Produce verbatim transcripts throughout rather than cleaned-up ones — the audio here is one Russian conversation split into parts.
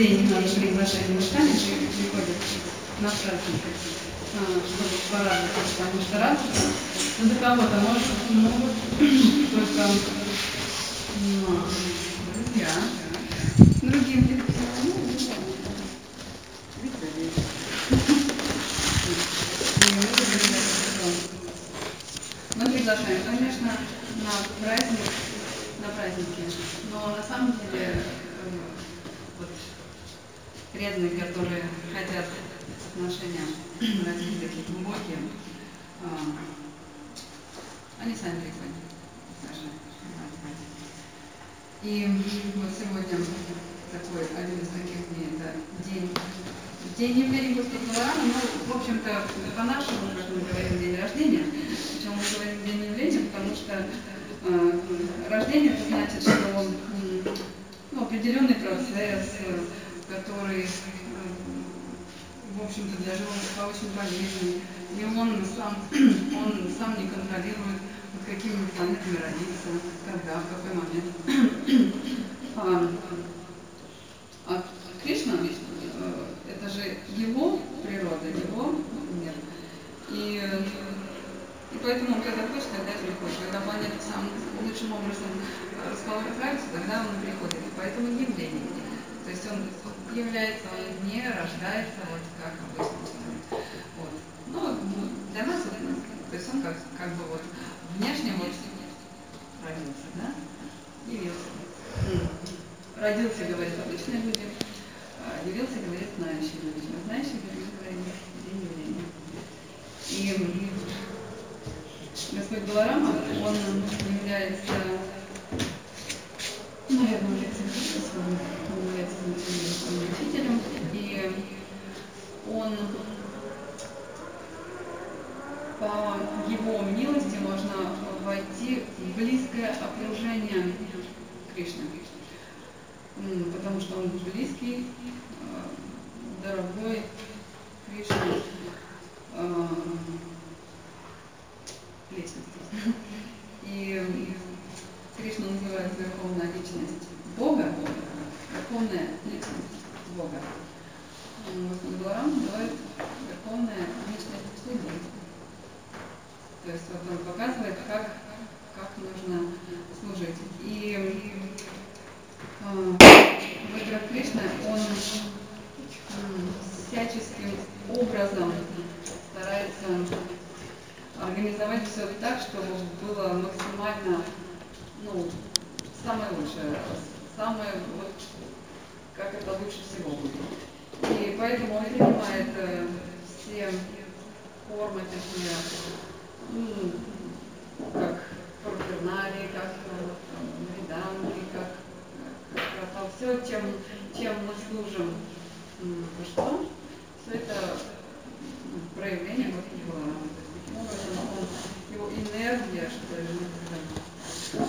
день на наше приглашение мешкане приходят на праздник, чтобы порадоваться, потому что радоваться, ну, до кого-то может, могут только ну, друзья, другим не мы приглашаем, конечно, на праздник, на праздники, но на самом деле вот, преданные, которые хотят отношения развить такие глубокие, они сами приходят даже на праздник. И вот сегодня такой один из таких дней, это день, день явления Господа Баларама, ну, в общем-то, по-нашему, как мы говорим, день рождения. Почему мы говорим день явления? Потому что э, рождение, это значит, что ну, определенный процесс, который, э, в общем-то, для животных очень полезный, и он сам, он сам не контролирует, под какими планетами родиться, когда, в какой момент. А, а Кришна, это же его природа, его мир. И, и поэтому он когда хочет, тогда приходит. Когда планета сам лучшим образом располагается, тогда он приходит. И поэтому явление. То есть он является, он не рождается, вот как обычно. Вот. Ну, для нас, то есть он как, как бы вот внешне вот родился, да? Явился. Родился, говорит, обычные люди, явился, говорит, знающие люди. Знающие люди, говорит, день явления. И Господь Баларама, он является, наверное, он является учителем, и он по его милости можно войти в близкое окружение Кришны. Потому что он близкий, дорогой Кришне личности. И Кришна называется верховная личность Бога, верховная личность Бога. Господь Баларама называет верховная личность судьи. То есть вот он показывает, как, как нужно служить. И Виграх Кришна, он всяческим образом старается организовать все так, чтобы было максимально, ну, самое лучшее, самое, вот, как это лучше всего будет. И поэтому он принимает э, все формы такие, ну, как парфернарии, как вриданги, как красота, все, чем, чем мы служим божеству, все это проявление Господа Баларама. Таким образом, он, его энергия, что ли, ну,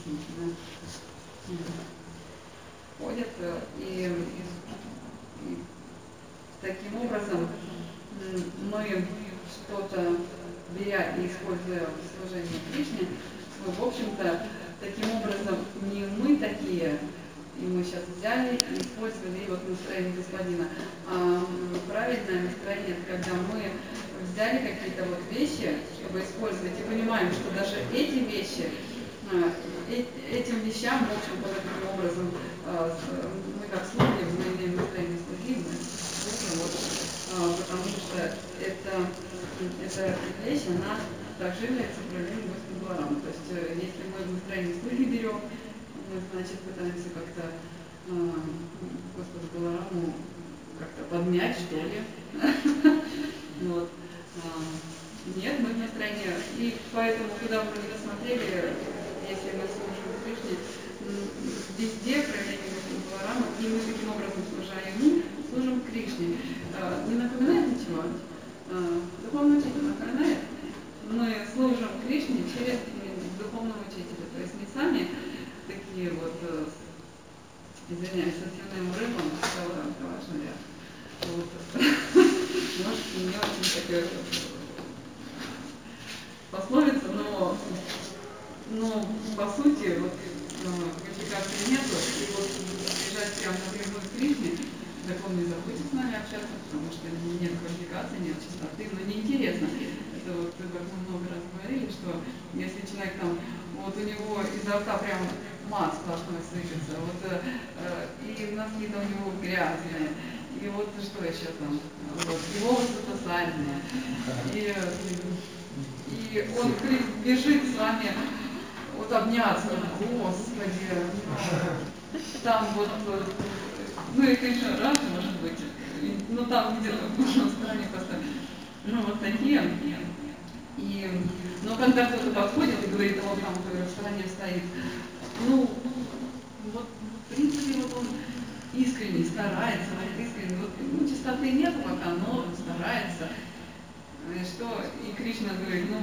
ходит, и, и, и таким образом мы что-то, беря и используя в служении Кришне, в общем-то, таким образом не мы такие, и мы сейчас взяли и использовали и вот настроение господина. А правильное настроение, когда мы взяли какие-то вот вещи, чтобы использовать, и понимаем, что даже эти вещи, этим вещам, в общем-то, таким образом, мы как слуги, мы имеем настроение служебное, вот, потому что это, эта вещь, она также является проявлением Господа Баларама. То есть, если мы настроение слуги берем, мы, значит, пытаемся как-то э, Господу Балараму как-то подмять, что ли. Вот. Нет, мы в настроении. И поэтому, куда бы мы ни посмотрели, если мы служим Кришне, везде проявление Господа Баларама, и мы таким образом, служа ему, служим Кришне. Не напоминает ничего? Духовный учитель напоминает? Мы служим Кришне через духовного учителя. То есть не сами такие вот, извиняюсь, со свиным рыбом, важно ли. Вот. Может, не очень такая пословица, но, но по сути, вот, квалификации нету, и вот бежать прямо напрямую к Кришне, так он не захочет с нами общаться, потому что нет квалификации, нет чистоты, но неинтересно. Это вот, как мы много раз говорили, что если человек там, вот у него изо рта прям мат сплошной сыпется, вот, э, и носки-то у него грязные, и вот что еще там, вот, и волосы сальные, и, и он бежит с вами вот обняться, Господи, там вот, ну и, конечно, рад, может быть, ну там где-то в стороне поставить, ну вот такие. И, но когда кто-то подходит и говорит, вот там в стороне стоит, ну, вот, в принципе, вот он искренне старается, вот искренне, вот, ну, чистоты нет пока, но старается. И что, и Кришна говорит, ну,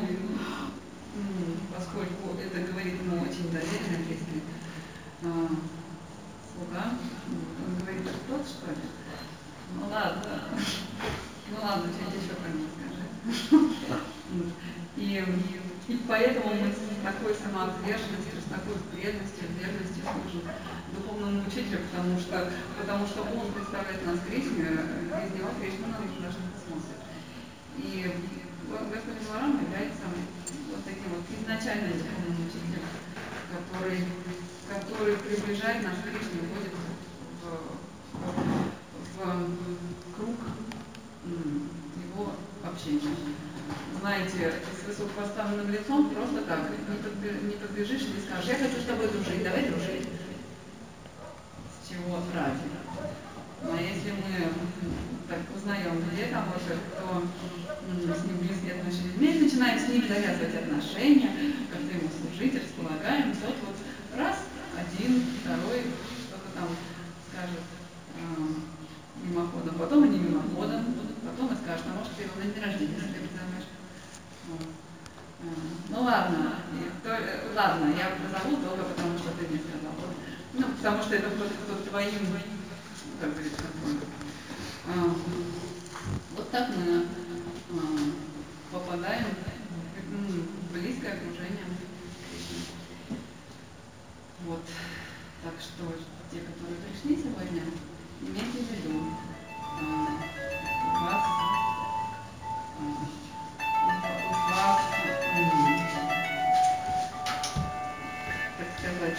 поскольку это говорит ему очень доверенно, если а, слуга, он говорит, тот, что ли? Ну ладно, ну ладно, что-нибудь еще про него скажи. И, и поэтому мы с такой самоотверженностью, с такой преданностью, верностью служим духовному учителю, потому что, потому что он представляет нас Кришне, без него Кришна на нас даже не смотрит. И Господин Баларам является вот таким вот изначальным духовным учителем, который, который приближает нас к Кришне, вводит в, в, в круг его общения. Знаете, с высокопоставленным лицом просто так не, подби, не подбежишь и не скажешь, я хочу с тобой дружить, давай дружить. С чего ради? А если мы так узнаем, где кого-то, кто с ним близкие отношения, вместе начинаем с ним завязывать отношения, как-то ему служить, располагаем, тот вот раз, один, второй, что-то там скажет э, мимоходом, потом и не мимоходом, потом и скажет, а может ты его на день рождения себе позовешь. Вот. Ну ладно, то, ладно, я позову только потому, что ты мне сказал. Ну, потому что это кто-то кто твоим, как говорится, а, вот так мы а, попадаем в близкое окружение. Вот. Так что те, которые пришли сегодня, имейте в виду, а, вас, а, вас, так сказать,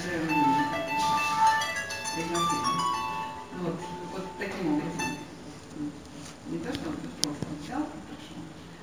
пригласили. Вот, вот таким образом. Не то, что он просто взял и пришел.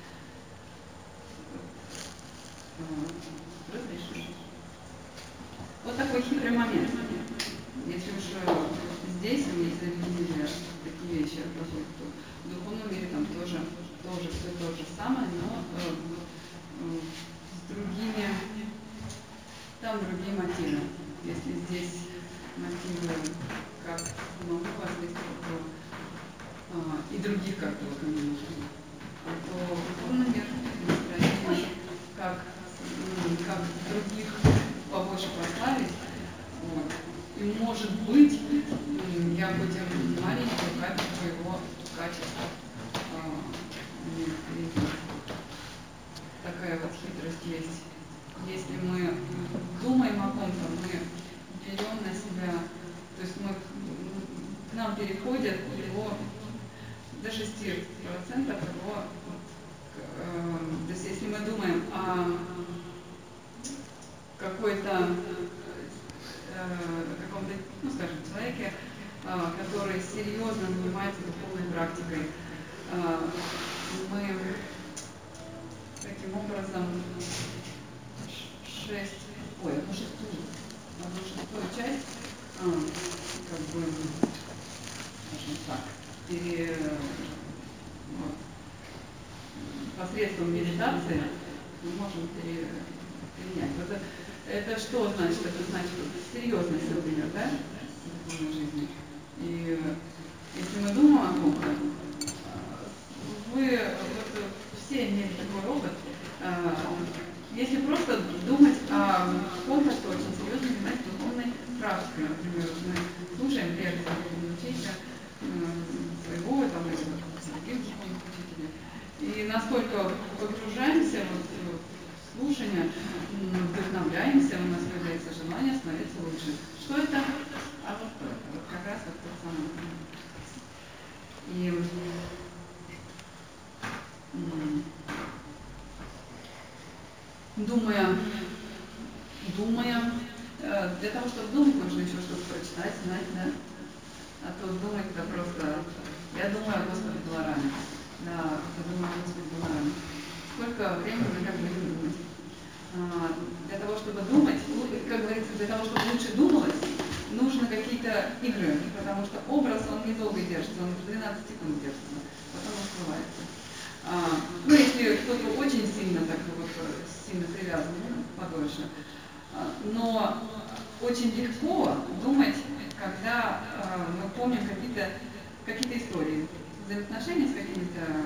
Разрешил. Вот такой хитрый момент. Если уж здесь мы видели такие вещи, то в духовном мире там тоже, тоже все то же самое, но э, э, с другими, там другие мотивы. Если здесь мотивы как много воздействия, а, и других как бы коммуникаций, то в духовном мире настроение как, как других побольше прославить. Вот. И может быть, я хоть и маленькую капельку его качества а, такая вот хитрость есть. Если мы думаем о ком-то, мы берем на себя, то есть мы, к нам переходят его до шести процентов его, э, то есть если мы думаем о какой-то э, каком-то, ну скажем, человеке, э, который серьезно занимается духовной практикой, э, мы таким образом шесть, ой, одну шестую, одну шестую часть, а, как бы, скажем так, пере, вот, посредством медитации мы можем пере, перенять. Это, это что значит? Это значит серьезность, например, да, в духовной жизни. И если мы думаем о ком-то, вы вот, все имели такой опыт, если просто думать о ком-то, кто очень серьезно занимается духовной практикой, например, мы слушаем лекции духовного учителя, своего там, или других духовных учителей, и насколько погружаемся вот, в слушание, вдохновляемся, у нас появляется желание становиться лучше. Что это? А вот, вот как раз вот тот самый. думаем. Для того, чтобы думать, нужно еще что-то прочитать, знать, да? А то думать это просто... Я думаю о Господе Балараме. Да, я думаю о Господе Балараме. Сколько времени мы так будем думать? А, для того, чтобы думать, как говорится, для того, чтобы лучше думалось, нужно какие-то игры, потому что образ, он недолго держится, он двенадцать секунд держится, потом усваивается. А, ну, если кто-то очень сильно так вот, сильно привязан, ну, подольше. А, но очень легко думать, когда а, мы помним какие-то какие-то истории, взаимоотношения с какими-то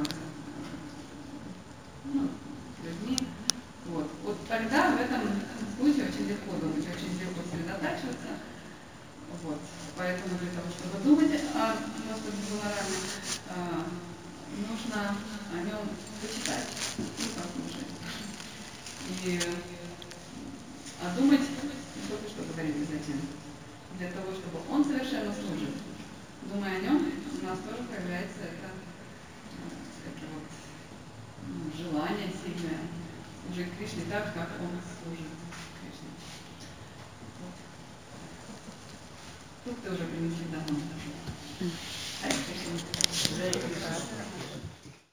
ну, людьми. Вот. Вот тогда в этом случае очень легко думать, очень легко сосредотачиваться. Вот. Поэтому для того, чтобы думать о Господе Балараме, а, нужно о нем почитать и послушать. И, а думать, ну, только что говорили затем, для того, чтобы он совершенно служит. Думая о нем, у нас тоже появляется это, это вот, ну, желание сильное служить Кришне так, как он служит Кришне. Вот. Тут тоже принесли давно.